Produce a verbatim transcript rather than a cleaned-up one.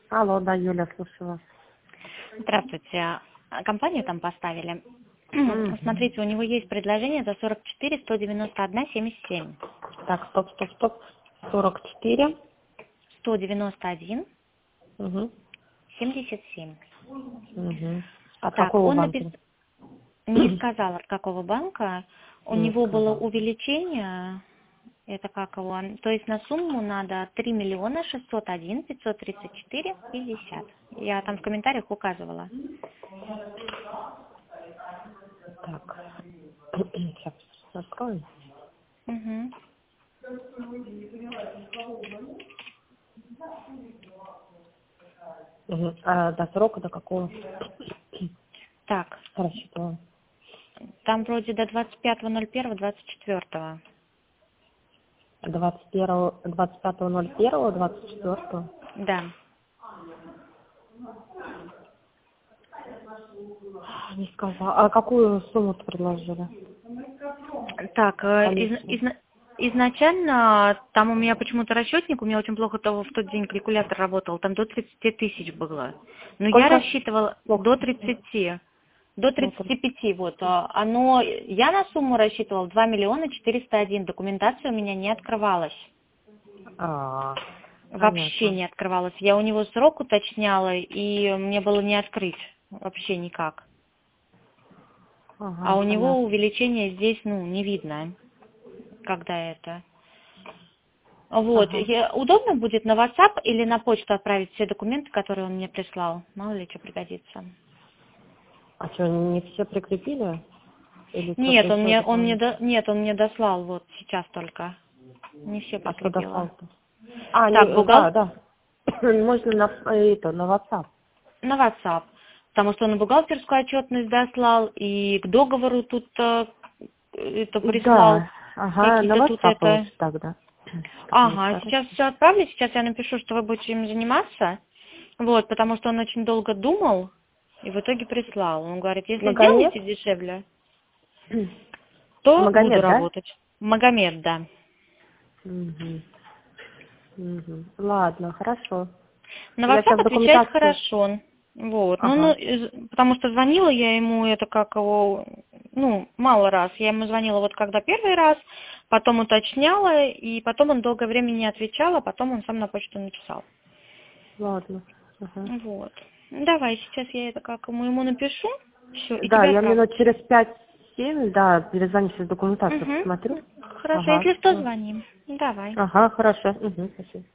Алло, да, Юля, слушаю вас. Здравствуйте. А, Компанию там поставили. Мгм. Смотрите, у него есть предложение за сорок четыре сто девяносто один семьдесят семь. Так, стоп, стоп, стоп. сорок четыре. сто девяносто один Угу. семьдесят семь. Угу. От Так, какого он банка? напис... не сказал, от какого банка. У Не него было сказал. увеличение, это как его, то есть на сумму надо три миллиона шестьсот один пятьсот тридцать четыре пятьдесят. Я там в комментариях указывала. Так. Сейчас откроем. Угу. Угу. А до срока до какого? Так, Рассчитывала. там вроде до двадцать пятого ноль первого двадцать четвёртого. двадцать первого, двадцать пятого ноль первого, двадцать четвёртого. Да. Не сказал. А какую сумму предложили? Так, э, из- Комиссию. изна- изначально там у меня почему-то расчетник, у меня очень плохо того в тот день калькулятор работал, там до тридцати тысяч было. Но я Сколько? рассчитывала Плохо. до тридцати, до Ну, тридцати пяти, вот. а, Оно, я на сумму рассчитывала два миллиона четыреста один, документация у меня не открывалась. А, Вообще понятно. не открывалась. Я у него срок уточняла, и мне было не открыть вообще никак. А Ага, у него понятно. увеличение здесь, ну, не видно, когда это. Вот. Ага. Я- удобно будет на WhatsApp или на почту отправить все документы, которые он мне прислал? Мало ли что пригодится. А что, не все прикрепили? Или что-то Нет, он еще мне, он мне, дополнительно? до- нет, он мне дослал вот сейчас только. Не все А что прикрепила. дослал-то? А, Так, не, бухгал... да, да. Можно на, это, на WhatsApp. на WhatsApp. Потому что он и бухгалтерскую отчетность дослал, и к договору тут э, это прислал. Да, ага, на Какие-то тут WhatsApp это... лучше тогда. Чтобы не Ага, стараться. сейчас все отправлю, сейчас я напишу, что вы будете им заниматься. Вот, потому что он очень долго думал и в итоге прислал. Он говорит, если Магомед? сделаете дешевле, то буду Магомед, да? работать. Магомед, да. Угу. Угу. Ладно, хорошо. На Я WhatsApp сейчас отвечает документацию. хорошо. Вот. Ну, ну, Ага. из- потому что звонила я ему, это как его, ну, мало раз. Я ему звонила вот когда первый раз, потом уточняла, и потом он долгое время не отвечал, а потом он сам на почту написал. Ладно. Ага. Вот. Ну, давай, сейчас я это как ему, ему напишу, все, и Да, тебе я отправлю. минут через пять-семь, да, перезвоню, сейчас документацию Угу. посмотрю. Хорошо, Ага. если что, звони. Давай. Ага, хорошо. Угу, спасибо.